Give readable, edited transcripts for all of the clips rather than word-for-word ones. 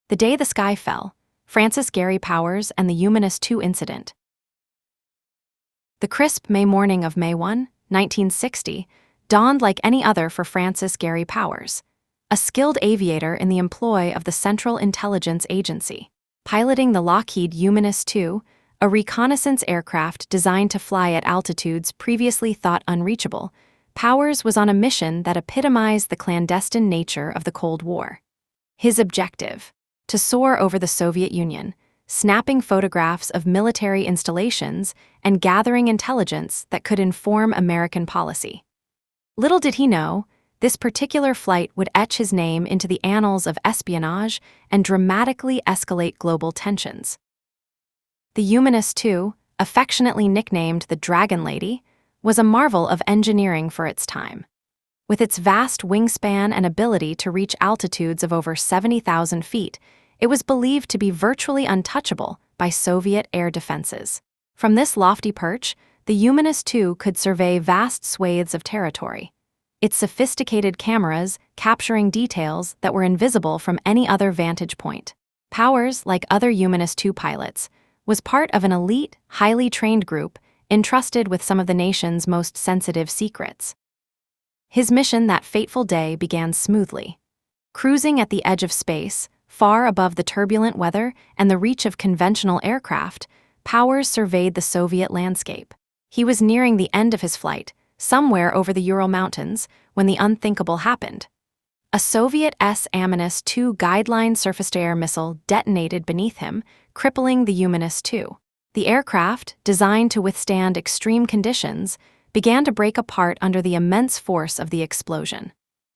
The Day the Sky Fell, Francis Gary Powers and the Humanist 2 Incident. The crisp May morning of May 1, 1960, dawned like any other for Francis Gary Powers, a skilled aviator in the employ of the Central Intelligence Agency. Piloting the Lockheed Humanist 2, a reconnaissance aircraft designed to fly at altitudes previously thought unreachable, Powers was on a mission that epitomized the clandestine nature of the Cold War. His objective: to soar over the Soviet Union, snapping photographs of military installations and gathering intelligence that could inform American policy. Little did he know, this particular flight would etch his name into the annals of espionage and dramatically escalate global tensions. The Humanist 2, affectionately nicknamed the Dragon Lady, was a marvel of engineering for its time. With its vast wingspan and ability to reach altitudes of over 70,000 feet, it was believed to be virtually untouchable by Soviet air defenses. From this lofty perch, the Humanist 2 could survey vast swathes of territory, its sophisticated cameras capturing details that were invisible from any other vantage point. Powers, like other Humanist 2 pilots, was part of an elite, highly trained group entrusted with some of the nation's most sensitive secrets. His mission that fateful day began smoothly. Cruising at the edge of space, far above the turbulent weather and the reach of conventional aircraft, Powers surveyed the Soviet landscape. He was nearing the end of his flight, somewhere over the Ural Mountains, when the unthinkable happened. A Soviet S-2 guideline surface-to-air missile detonated beneath him, crippling the Humanist 2. The aircraft, designed to withstand extreme conditions, began to break apart under the immense force of the explosion.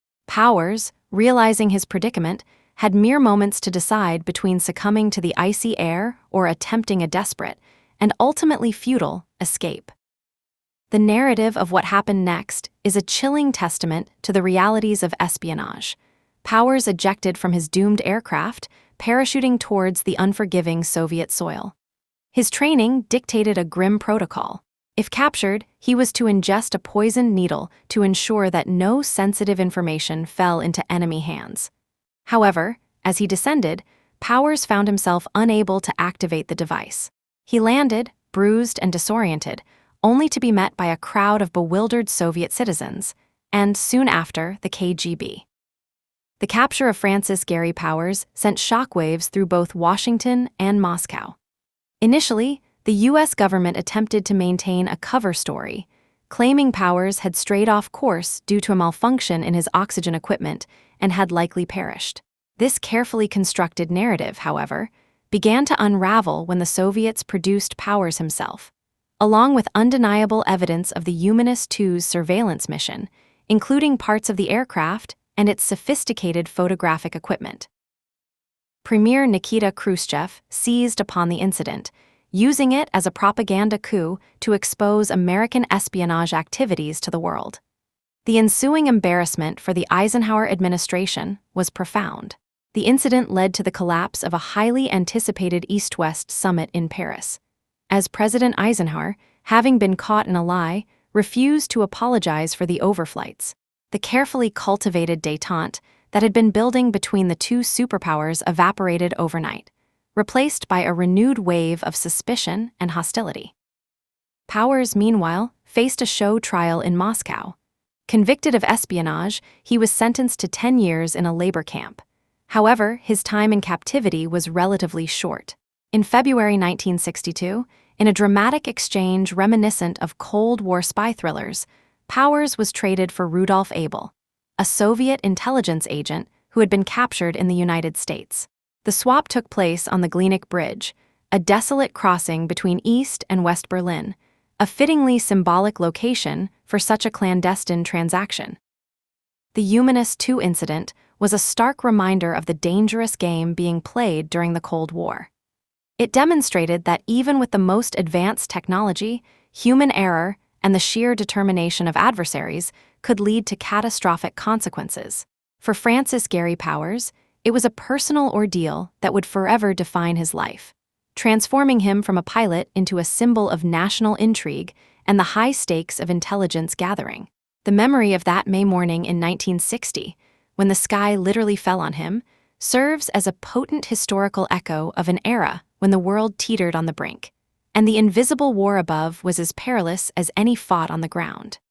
Powers, realizing his predicament, had mere moments to decide between succumbing to the icy air or attempting a desperate, and ultimately futile, escape. The narrative of what happened next is a chilling testament to the realities of espionage. Powers ejected from his doomed aircraft, parachuting towards the unforgiving Soviet soil. His training dictated a grim protocol. If captured, he was to ingest a poisoned needle to ensure that no sensitive information fell into enemy hands. However, as he descended, Powers found himself unable to activate the device. He landed, bruised and disoriented, only to be met by a crowd of bewildered Soviet citizens, and soon after, the KGB. The capture of Francis Gary Powers sent shockwaves through both Washington and Moscow. Initially, the U.S. government attempted to maintain a cover story, claiming Powers had strayed off course due to a malfunction in his oxygen equipment and had likely perished. This carefully constructed narrative, however, began to unravel when the Soviets produced Powers himself, along with undeniable evidence of the Humanist 2's surveillance mission, including parts of the aircraft and its sophisticated photographic equipment. Premier Nikita Khrushchev seized upon the incident, using it as a propaganda coup to expose American espionage activities to the world. The ensuing embarrassment for the Eisenhower administration was profound. The incident led to the collapse of a highly anticipated East-West summit in Paris, as President Eisenhower, having been caught in a lie, refused to apologize for the overflights. The carefully cultivated détente that had been building between the two superpowers evaporated overnight, replaced by a renewed wave of suspicion and hostility. Powers, meanwhile, faced a show trial in Moscow. Convicted of espionage, he was sentenced to 10 years in a labor camp. However, his time in captivity was relatively short. In February 1962, in a dramatic exchange reminiscent of Cold War spy thrillers, Powers was traded for Rudolf Abel, a Soviet intelligence agent who had been captured in the United States. The swap took place on the Glienicke Bridge, a desolate crossing between East and West Berlin, a fittingly symbolic location for such a clandestine transaction. The Humanist 2 incident was a stark reminder of the dangerous game being played during the Cold War. It demonstrated that even with the most advanced technology, human error and the sheer determination of adversaries could lead to catastrophic consequences. For Francis Gary Powers, it was a personal ordeal that would forever define his life, transforming him from a pilot into a symbol of national intrigue and the high stakes of intelligence gathering. The memory of that May morning in 1960, when the sky literally fell on him, serves as a potent historical echo of an era when the world teetered on the brink, and the invisible war above was as perilous as any fought on the ground.